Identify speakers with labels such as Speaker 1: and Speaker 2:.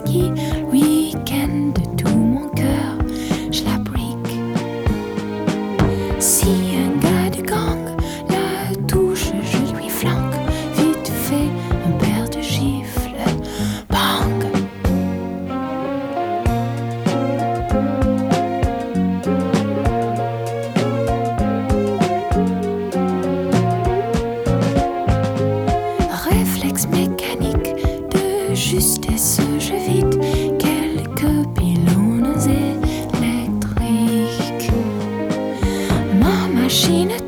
Speaker 1: qui, le week-end de tout mon cœur, je la brique. Si un gars du gang la touche, je lui flanque vite fait un paire de gifles. Bang! Réflexe mécanique de justesse, je vide quelques pylônes électriques. Ma machine